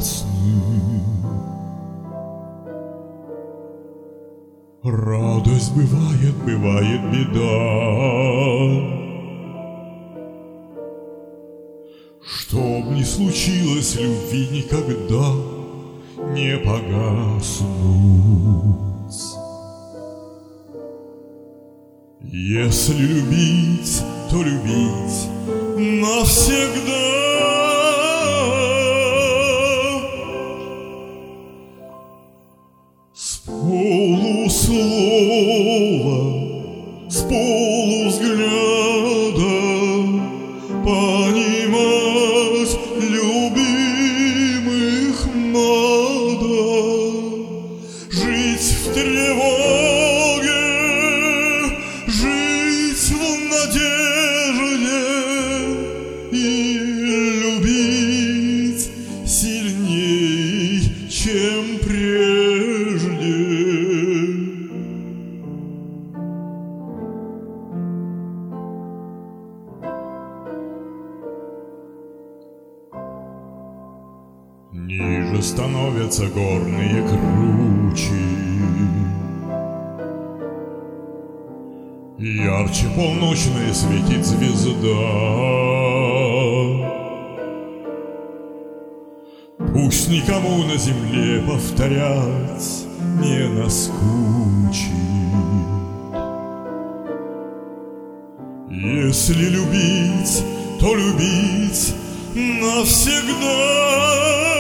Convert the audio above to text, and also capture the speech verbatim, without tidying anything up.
весны. Радость бывает, бывает беда. Чтоб не случилось, любви никогда не погаснуть. Если любить, то любить навсегда. С полуслова, с полувзгляда понимать любимых надо. Жить в тревоге, жить в надежде и любить сильней, чем прежде. Ниже становятся горные кручи, ярче полночная светит звезда. Пусть никому на земле повторять не наскучит. Если любить, то любить навсегда.